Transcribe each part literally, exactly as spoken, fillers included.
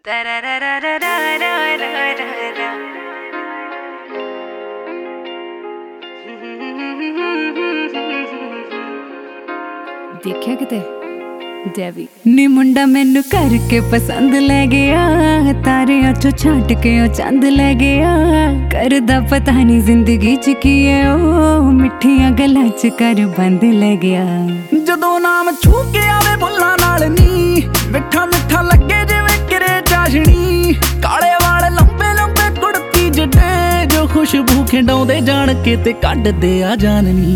देखिया किते डेवी नी मुंडा मैनू करके पसंद ले गया, तारियां चो छाट के ओ चंद ले गया। करदा पता नहीं जिंदगी च की है ओ, मिठियां गल्लां च कर बंद ले गया। जदों नाम छू के आवे बुल्लां नाल नी, मिठा मिठा लगे जिवें किरे चाशनी। काले वाल लंबे लंबे कुड़ती जड्डे, जो खुशबू खिंडाउंदे जान के ते कड्डदे आ जाननी।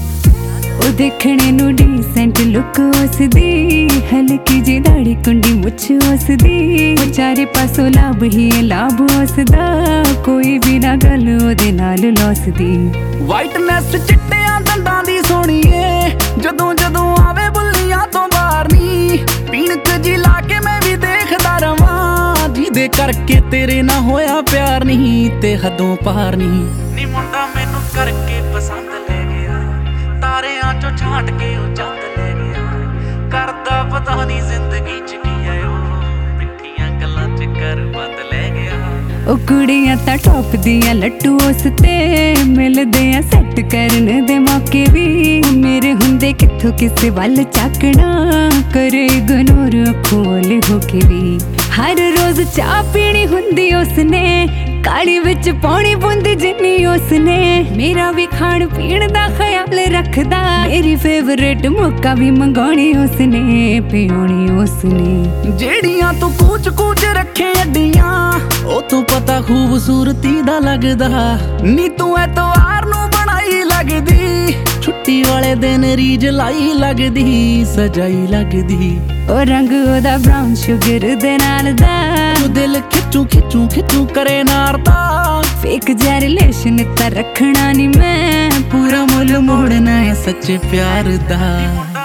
ओ देखने नू डीसेंट लुक उसदी, हल्की जी दाढ़ी कुंडी मुछ उसदी। चारे पासों लाभ ही लाभ उसदा, कोई भी ना गल ओदे नाल लौसदी। वाइटनेस चिट्टियां दंदां दी सोहणीए, जदों जदों आवे बुल्लियां तो बाहर नी। पीणक जी ला के मैं भी देखदा रवां, जिहदे करके तेरे ना होया प्यार नहीं ते हदों पार नहीं। नी मुंडा मैनू करके पसंद ले गया, तारियां चो छाट के ओ चंद ले गया। करदा पता नहीं जिंदगी च की है ओ, मिठियां गल्लां च कर बंद ले गया। ओ कुड़ियां तां टॉप दियां लट्टू उस ते, मिलदे आ सैट करन दे मौके भी। मेरे हुंदे कित्थों किसे वल चाकना, करे इग्नोर अखों ओले होके भी। हर रोज चाह पीनी हुंदी उसने, काली विच पौनी बूंद जिन्नी उसने। मेरा भी खाण पीण दा ख्याल रखदा, मेरी फेवरेट मुक्का भी मंगाउणी उसने, पियोणी उसने। जेड़ियां तू कूच कूच रखे अड्डियां, ओ तू पता खूबसूरती दा लगदा। नी तू ऐतवार नू बनाई लगदी, छुट्टी वाले दिन रीज लाई लगदी, सजाई लगदी। ओ रंग ओदा ब्राउन शुगर दे नाल दा, दिल खिचू खिचू खिचू करे नार दा। फेक जा रिलेशन ता रखना नी मैं, पूरा मुल मोड़ना है सच्चे प्यार दा।